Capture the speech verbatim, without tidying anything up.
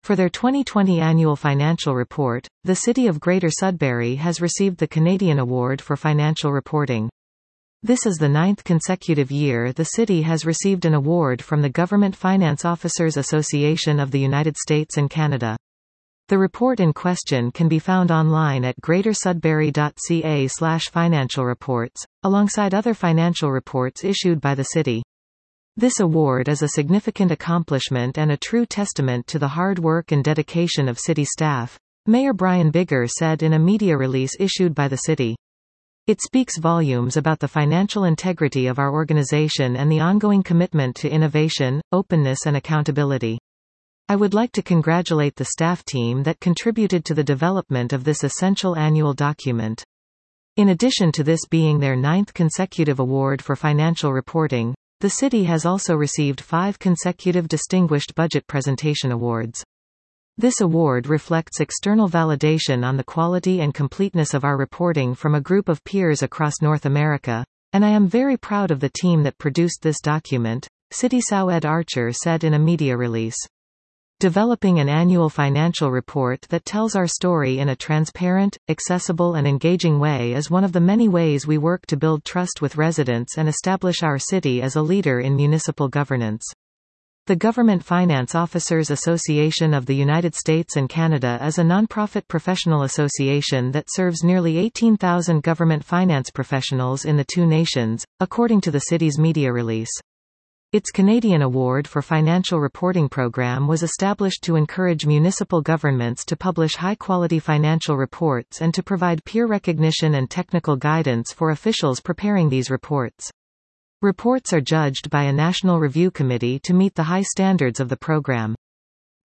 For their twenty twenty annual financial report, the City of Greater Sudbury has received the Canadian Award for Financial Reporting. This is the ninth consecutive year the city has received an award from the Government Finance Officers Association of the United States and Canada. The report in question can be found online at greater sudbury dot c a slash financial reports, alongside other financial reports issued by the city. This award is a significant accomplishment and a true testament to the hard work and dedication of city staff, Mayor Brian Bigger said in a media release issued by the city. It speaks volumes about the financial integrity of our organization and the ongoing commitment to innovation, openness and accountability. I would like to congratulate the staff team that contributed to the development of this essential annual document. In addition to this being their ninth consecutive award for financial reporting, the city has also received five consecutive Distinguished Budget Presentation Awards. This award reflects external validation on the quality and completeness of our reporting from a group of peers across North America, and I am very proud of the team that produced this document, City Secretary Ed Archer said in a media release. Developing an annual financial report that tells our story in a transparent, accessible and engaging way is one of the many ways we work to build trust with residents and establish our city as a leader in municipal governance. The Government Finance Officers Association of the United States and Canada is a nonprofit professional association that serves nearly eighteen thousand government finance professionals in the two nations, according to the city's media release. Its Canadian Award for Financial Reporting program was established to encourage municipal governments to publish high-quality financial reports and to provide peer recognition and technical guidance for officials preparing these reports. Reports are judged by a national review committee to meet the high standards of the program.